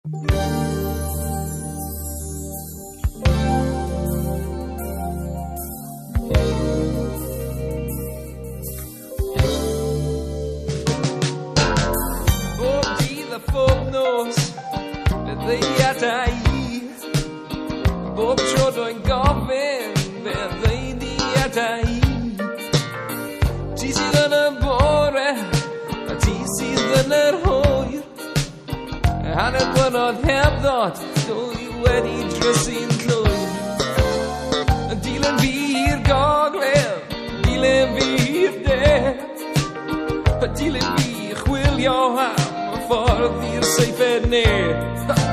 Bob knows that they are dying. Bob children gofyn beth they are dying. Ti sydd yn y bore a ti sydd yn yr hwyr. Hanner blynedd heb ddod dwy wedi drysu'n llwyr. Dilyn fi'r gogledd, dilyn fi'r de. Dilyn fi chwilio am ffordd i'r seifed ne.